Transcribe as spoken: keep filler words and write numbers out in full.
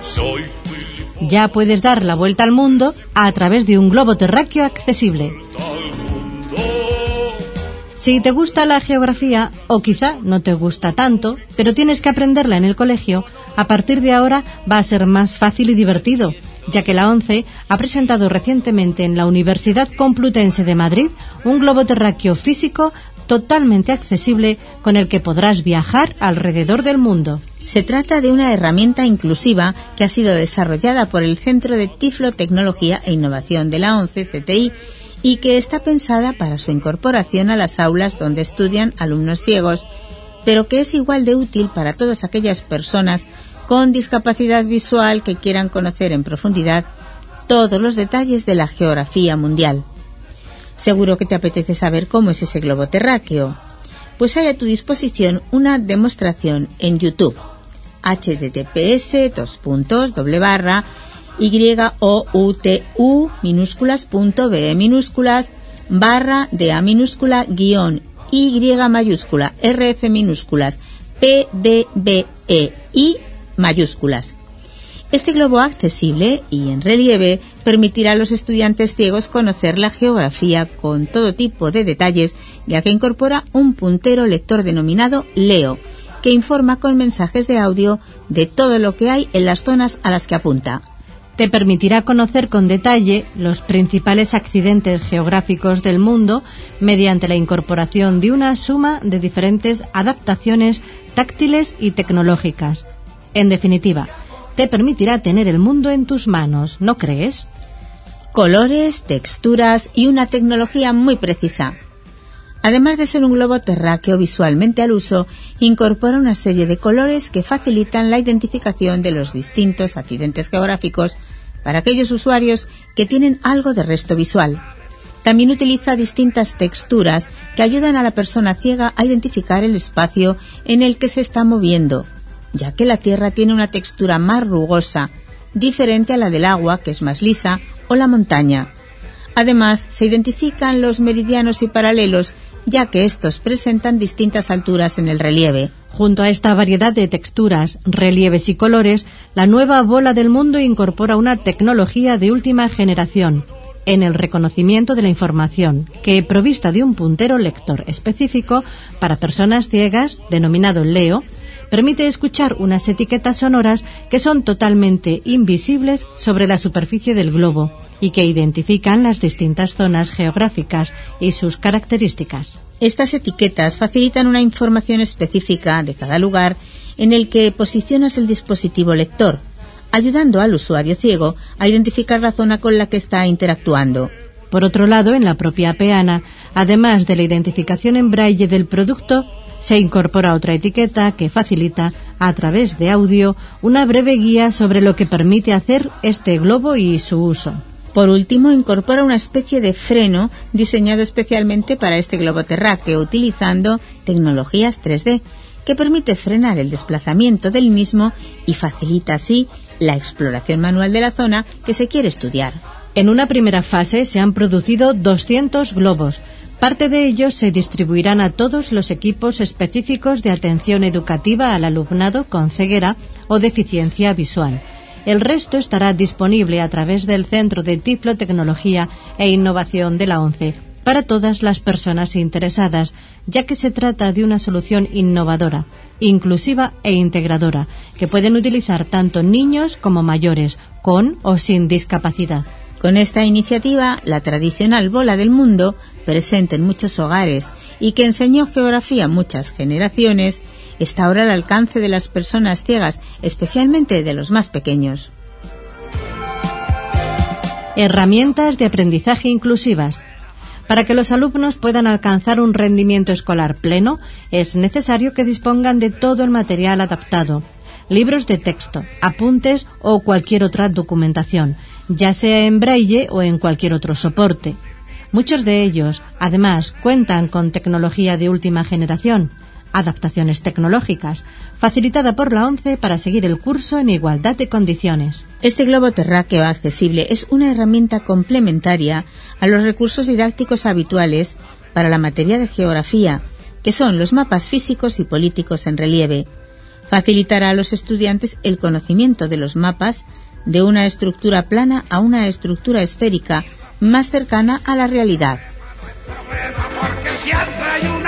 Ya puedes dar la vuelta al mundo a través de un globo terráqueo accesible. Si te gusta la geografía, o quizá no te gusta tanto, pero tienes que aprenderla en el colegio, a partir de ahora va a ser más fácil y divertido, ya que la ONCE ha presentado recientemente en la Universidad Complutense de Madrid un globo terráqueo físico totalmente accesible con el que podrás viajar alrededor del mundo. Se trata de una herramienta inclusiva que ha sido desarrollada por el Centro de Tiflotecnología e Innovación de la ONCE, C T I, y que está pensada para su incorporación a las aulas donde estudian alumnos ciegos, pero que es igual de útil para todas aquellas personas con discapacidad visual que quieran conocer en profundidad todos los detalles de la geografía mundial. Seguro que te apetece saber cómo es ese globo terráqueo. Pues hay a tu disposición una demostración en YouTube. https dos puntos doble barra youtu minúsculas punto be minúsculas barra da minúscula guión y mayúscula rf minúsculas pdbei mayúsculas. Este globo accesible y en relieve permitirá a los estudiantes ciegos conocer la geografía con todo tipo de detalles, ya que incorpora un puntero lector denominado Leo, que informa con mensajes de audio de todo lo que hay en las zonas a las que apunta. Te permitirá conocer con detalle los principales accidentes geográficos del mundo mediante la incorporación de una suma de diferentes adaptaciones táctiles y tecnológicas. En definitiva, te permitirá tener el mundo en tus manos, ¿no crees? Colores, texturas y una tecnología muy precisa. Además de ser un globo terráqueo visualmente al uso, incorpora una serie de colores que facilitan la identificación de los distintos accidentes geográficos para aquellos usuarios que tienen algo de resto visual. También utiliza distintas texturas que ayudan a la persona ciega a identificar el espacio en el que se está moviendo, ya que la tierra tiene una textura más rugosa, diferente a la del agua, que es más lisa, o la montaña. Además, se identifican los meridianos y paralelos, ya que estos presentan distintas alturas en el relieve. Junto a esta variedad de texturas, relieves y colores, la nueva bola del mundo incorpora una tecnología de última generación en el reconocimiento de la información, que, provista de un puntero lector específico para personas ciegas, denominado Leo, permite escuchar unas etiquetas sonoras que son totalmente invisibles sobre la superficie del globo y que identifican las distintas zonas geográficas y sus características. Estas etiquetas facilitan una información específica de cada lugar en el que posicionas el dispositivo lector, ayudando al usuario ciego a identificar la zona con la que está interactuando. Por otro lado, en la propia peana, además de la identificación en braille del producto, se incorpora otra etiqueta que facilita, a través de audio, una breve guía sobre lo que permite hacer este globo y su uso. Por último, incorpora una especie de freno diseñado especialmente para este globo terráqueo, utilizando tecnologías tres D, que permite frenar el desplazamiento del mismo y facilita así la exploración manual de la zona que se quiere estudiar. En una primera fase se han producido doscientos globos. Parte de ellos se distribuirán a todos los equipos específicos de atención educativa al alumnado con ceguera o deficiencia visual. El resto estará disponible a través del Centro de Tiflotecnología e Innovación de la ONCE para todas las personas interesadas, ya que se trata de una solución innovadora, inclusiva e integradora, que pueden utilizar tanto niños como mayores, con o sin discapacidad. Con esta iniciativa, la tradicional bola del mundo, presente en muchos hogares y que enseñó geografía a muchas generaciones, está ahora al alcance de las personas ciegas, especialmente de los más pequeños. Herramientas de aprendizaje inclusivas. Para que los alumnos puedan alcanzar un rendimiento escolar pleno, es necesario que dispongan de todo el material adaptado, libros de texto, apuntes o cualquier otra documentación, ya sea en braille o en cualquier otro soporte. Muchos de ellos, además, cuentan con tecnología de última generación, adaptaciones tecnológicas, facilitada por la ONCE para seguir el curso en igualdad de condiciones. Este globo terráqueo accesible es una herramienta complementaria a los recursos didácticos habituales para la materia de geografía, que son los mapas físicos y políticos en relieve. facilitará a los estudiantes el conocimiento de los mapas de una estructura plana a una estructura esférica más cercana a la realidad. Porque siempre hay un